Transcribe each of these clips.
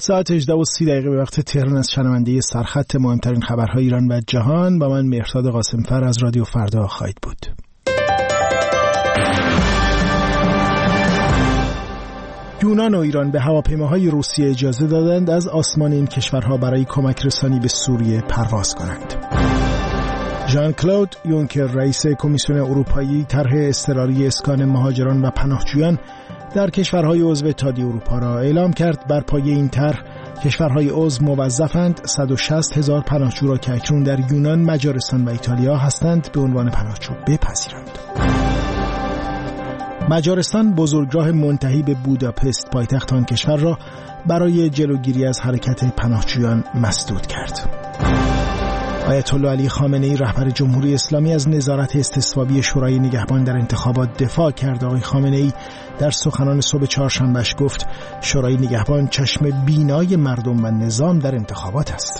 ساعت 18:30 به وقت تهران از شنونده سرخط مهمترین خبرهای ایران و جهان با من مهرداد قاسمفر از رادیو فردا خواهید بود. یونان و ایران به هواپیماهای روسیه اجازه دادند از آسمان این کشورها برای کمک رسانی به سوریه پرواز کنند. ژان کلود یونکر رئیس کمیسیون اروپایی طرح اضطراری اسکان مهاجران و پناهجویان در کشورهای عضو اتحادیه اروپا را اعلام کرد. بر پایه این طرح کشورهای عضو موظفند 160,000 پناهجو را که اکنون در یونان، مجارستان و ایتالیا هستند به عنوان پناهجو بپذیرند. مجارستان بزرگراه منتهی به بوداپست پایتخت آن کشور را برای جلوگیری از حرکت پناهجویان مسدود کرد. آیت الله علی خامنه‌ای رهبر جمهوری اسلامی از نظارت استصوابی شورای نگهبان در انتخابات دفاع کرد. آقای خامنه‌ای در سخنان صبح چهارشنبهش گفت شورای نگهبان چشم بینای مردم و نظام در انتخابات است.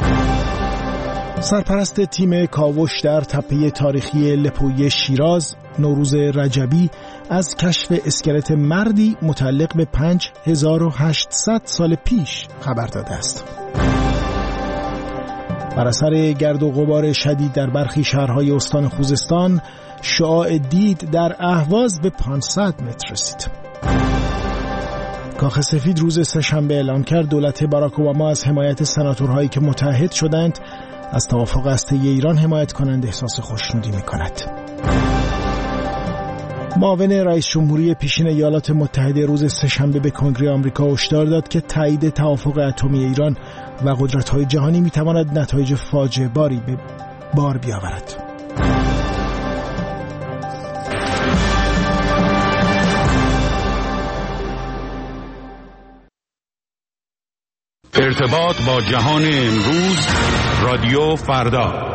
سرپرست تیم کاوش در تپه تاریخی لپویه شیراز، نوروز رجبی، از کشف اسکلت مردی متعلق به 5800 سال پیش خبر داده است. بر اثر گرد و غبار شدید در برخی شهرهای استان خوزستان، شعاع دید در اهواز به 500 متر رسید. کاخ سفید روز سه‌شنبه اعلام کرد دولت باراک اوباما از حمایت سناتورهایی که متحد شدند از توافق هسته‌ای ایران حمایت کنند احساس خوشنودی می‌کند. معاون رئیس جمهوری پیشین ایالات متحده روز سه‌شنبه به کنگره آمریکا هشدار داد که تایید توافق اتمی ایران و قدرت‌های جهانی می‌تواند نتایج فاجعه باری به بار بیاورد. ارتباط با جهان امروز، رادیو فردا.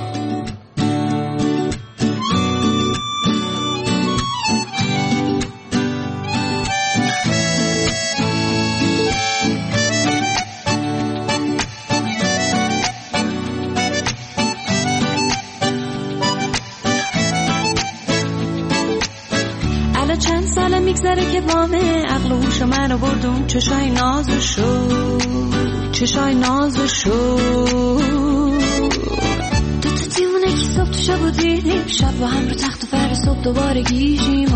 میگذره که بامه عقل و هوش منو بردون چشای نازشو تو دیونه که صبح تو شب و دیدیم شب با هم رو تخت و فرد صبح دوباره گیجیم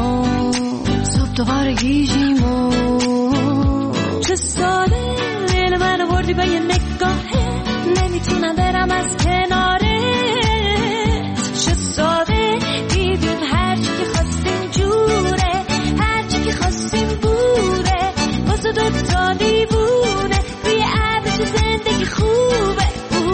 چه ساله دل منو بردی با یه نگاهه نمیتونم برم از کناره چه ساده دیدیم هرچی که خواستیم جوره خواستیم بوده واسه دوتا دیوونه روی عرش زندگی خوبه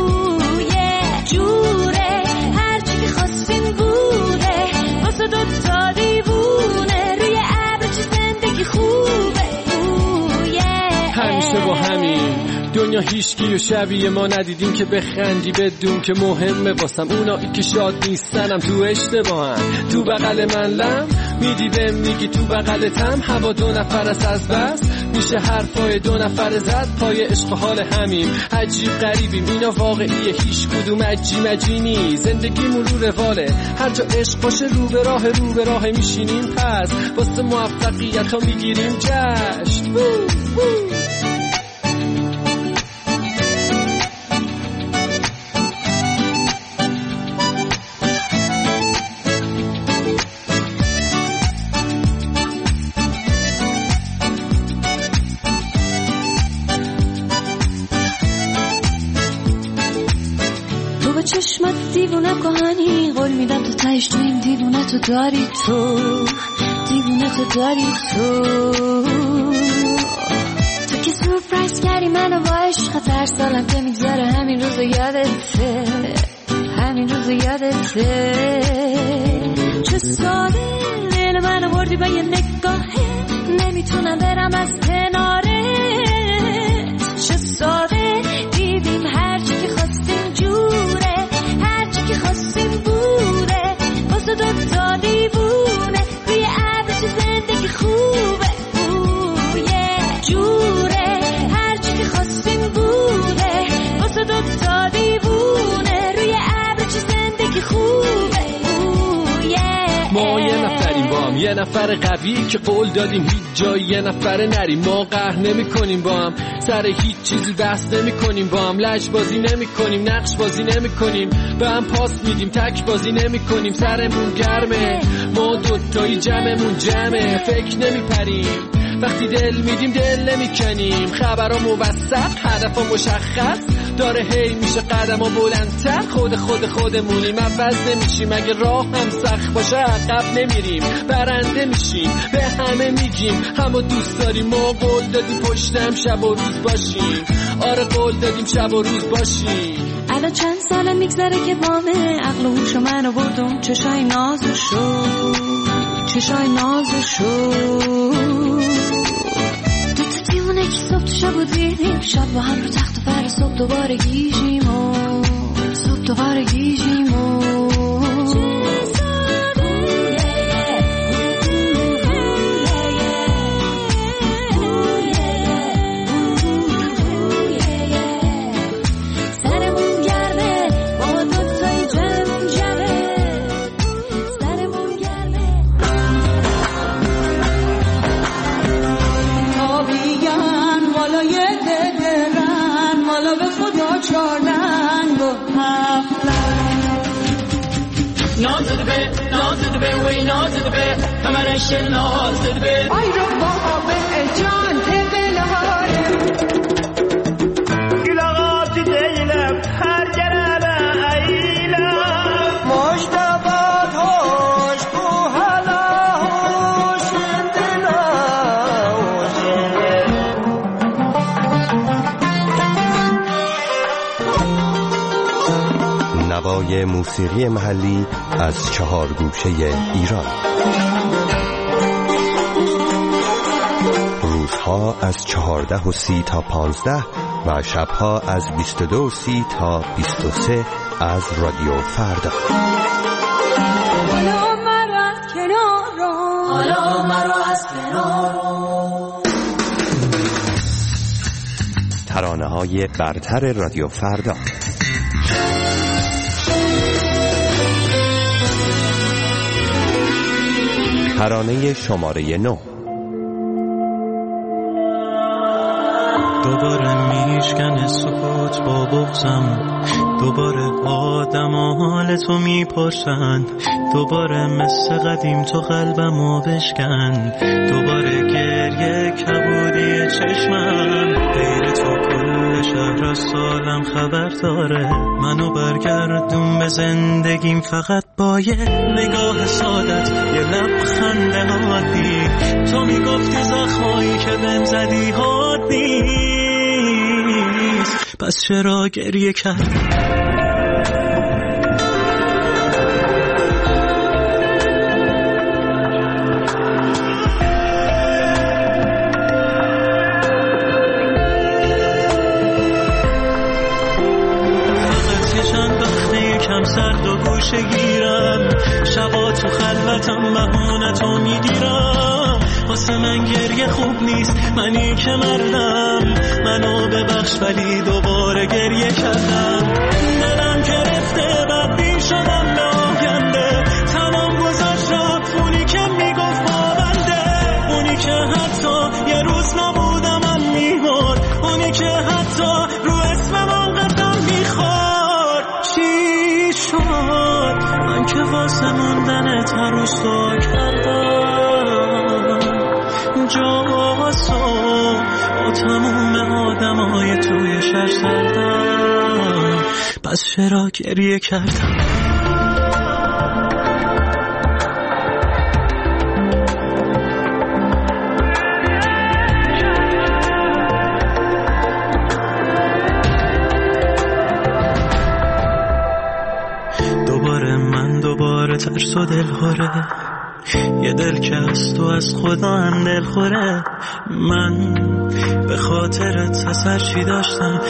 جوره هرچی که خواستیم بوده واسه دوتا دیوونه روی عرش زندگی خوبه همیشه با همین دنیا هیچکی و شبیه ما ندیدیم که بخندی بدون که مهمه واسم اونایی که شاد نیستنم تو اشتباهن تو بغل من لم میدی بهم میگی تو بغلتم هوا 2 نفر است از بس میشه حرفای 2 نفر زد پای عشق حال همیم عجیب غریبیم اینا واقعیه هیچ کدوم عجی نی زندگیمون رو رواله هر جا عشق باشه رو به راه میشینیم پس واسه موفقیت ها میگیریم جشن چشمت دیوونه کهانی قول میدم تو تایش تو این دیوونه تو داری تو که سورپرایز کردی منو با عشقت هر سالم که میگذره همین روزو یادته چه ساده دل منو بردی با یه نگاهه نمیتونم برم از کناره چه ساده دیدیم هرچی که خواستیم جوره هرچی که خواستیم بوده واسه دوتا دیوونه روی عرش زندگی خوبه جوره هرچی که خواستیم بوده واسه دوتا دیوونه روی عرش زندگی خوبه ما یه نفریم با هم یه نفر قوی که قول دادیم هیچ جایی یه نفر نریم. ما قهر نمی کنیم با هم، سر هیچ چیزی بحث نمی کنیم با هم، لج بازی نمی کنیم، نقش بازی نمی کنیم، به هم پاس میدیم، تک بازی نمی کنیم. سرمون گرمه، ما دوتایی جمعمون جمعه، فکر نمی پریم وقتی دل میدیم، دل نمی کنیم. خبرها موثق، هدفها مشخص داره، هی میشه قدم‌ها بلندتر. خودمونیم، عوض نمیشیم. اگه راه هم سخت باشه عقب نمیریم، برنده میشیم. به همه میگیم همو دوست داریم. ما قول دادیم پشتم شب و روز باشیم. آره قول دادیم شب و روز باشیم. الان چند ساله میگذره که وامه، عقل و هوش منو بردم، چشای نازشو دیوونه که صبح تو شب و دیدیم، شب با هم رو تخت و فرا، صبح دوباره گیجیم و صبح دوباره گیجیم و سرمون گرمه، با دوتای جمعمون جمعه، سرمون گرمه. تابیگن والای دلرن، والا به خدا چارنگ و نازد به وی نازد به همرش نازد به آی رو بابا جان دلهاره گلاغات دیلم هر گرم ایلم مشتبات هوش بو حلا هوش نوای موسیقی محلی از 4 گوشه ایران. روزها از 14:30 تا 15 و شبها از 22:30 تا 23 از رادیو فردا. حالا مرا از کنارو ترانه‌های برتر رادیو فردا. ترانه شماره 9. دوباره میشکنه سکوت با بغضم، دوباره آدم حال تو میپرسن، دوباره مثل قدیم تو قلبمو بشکن، دوباره گریه کبودی چشمم، غیر تو کل شهر از سالم خبر داره، منو برگردون به زندگیم فقط با یه نگاه سادت، یه لبخند عادی. تو میگفتی زخمایی که بهم زدی حادی نیست، پس چرا گریه کردی؟ سرد و گوشه گیرم، شبا تو خلوتم بهونتو میگیرم، واسه من گریه خوب نیست، منی که مردم، منو ببخش ولی دوباره گریه کردم، دلم گرفته بدبین شدم به آینده، تمام گذاشت رفت اونی که میگفت با بنده، اونی که حتی یه روز نبودم من میمرد، اونی که حتی رو اسمم آنقدرم میخورد. چی شد من که واسه موندنت هر روز تو کردم جاسو با تموم آدمای توی شهر سردم، پس چرا گریه کردم؟ ترس و دلخوره، یه دل که از تو از خدا هم دلخوره، من به خاطرت اثر چی داشتم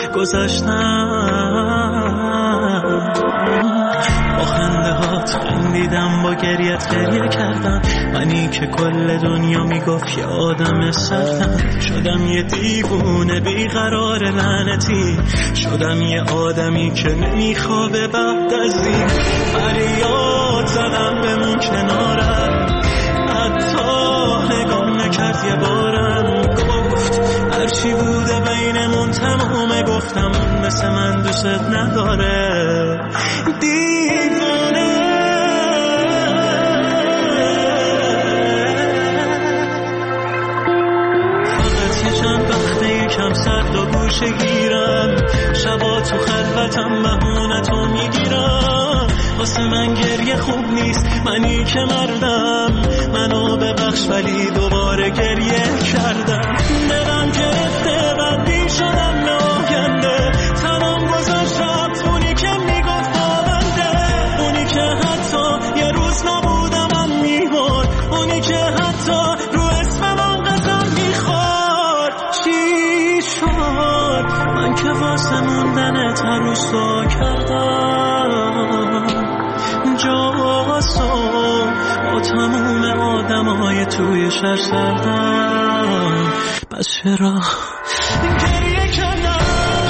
گذاشتم، با خنده هات خندیدم، با گریت گریه کردم، منی که کل دنیا میگفت یه آدم سختم، شدم یه دیوونه بیقرار لعنتی، شدم یه آدمی که نمیخوابه بعد از این، فریاد زدم بمون کنارم، حتی نگام نکرد یه بارم گفت هرچی بوده بینمون تمومه. گفتم اون مثل من دوست نداره. دیوانه فقط یه چند وقته یکم سرد و گوشه گیرم. شبا تو خلوتم بهونتو میگیرم. واسه من گریه خوب نیست، منی که مردم. منو ببخش ولی دوباره گریه کردم. دلم گرفته بدبین شدم به آینده. تنم گذاشت رفت اونی که میگفت آونده. اونی که حتی یه روز نبودم میبارد. اونی که حتی رو اسمم قسم میخورد. چی شد من که واسه موندنت هر روز سوا کردم. جاسو با تموم آدمای توی شهر سردم. بس چرا گریه کردم؟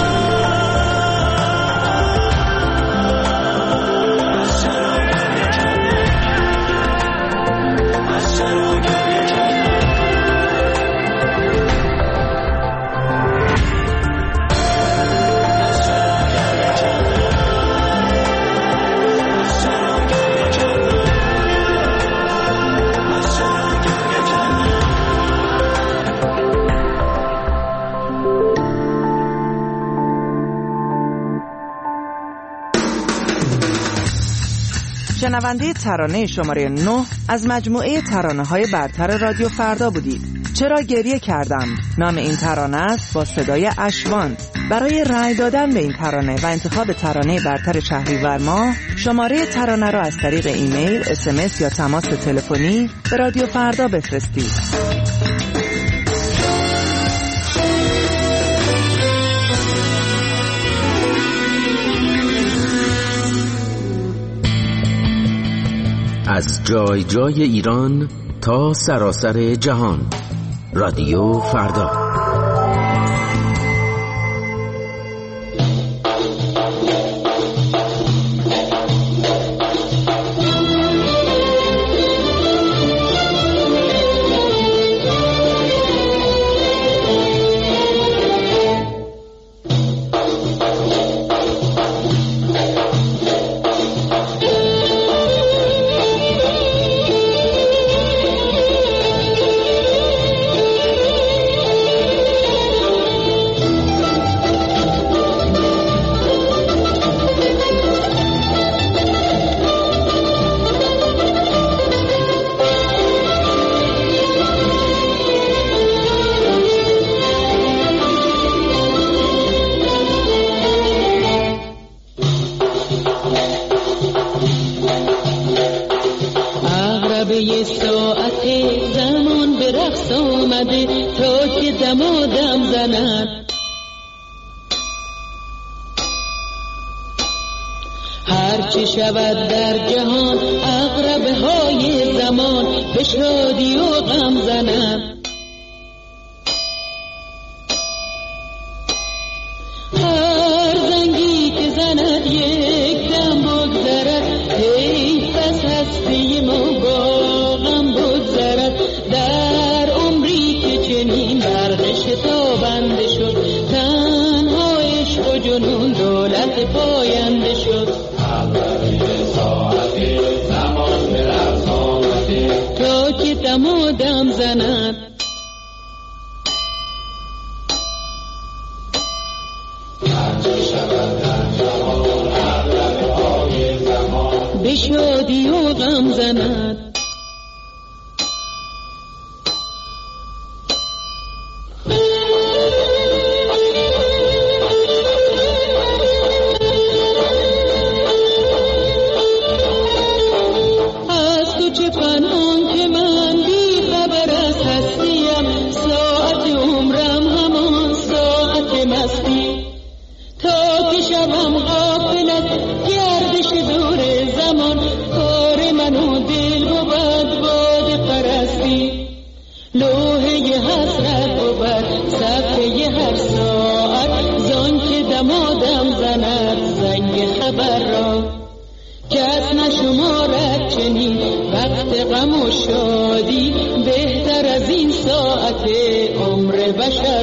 شنونده ترانه شماره 9 از مجموعه ترانه‌های برتر رادیو فردا بودید. چرا گریه کردم نام این ترانه است با صدای اشوان. برای رأی دادن به این ترانه و انتخاب ترانه برتر شهریور ماه شماره ترانه را از طریق ایمیل، SMS یا تماس تلفنی به رادیو فردا بفرستید. از جای جای ایران تا سراسر جهان، رادیو فردا. یه ساعت زمان به رقص آمده تا که دمادم زند. هرچی شود در جهان عقربه های زمان به شادی و غم زند. هر زنگی که زند یک دم بگذرد، حیف از هستی ما با غم بگذرد. در عمری که چنین برق شتابنده شد، تنها عشق و جنون دولت پاینده شد. ساعتی زمان به رقص آمده تا که دمادم زند. به شادی و غم زند. از تو چه پنهان که من بی خبر از هستیم، ساعت عمرم همان ساعت مستی. تا که شبم غافلت گردش دور زمان، کار من و دل بود باد پرستی. لوحه حسرت بود صفحه هر ساعت، زان که دمادم زند زنگ خبر را. کس نشمارد چنین وقت غم و شادی، بشر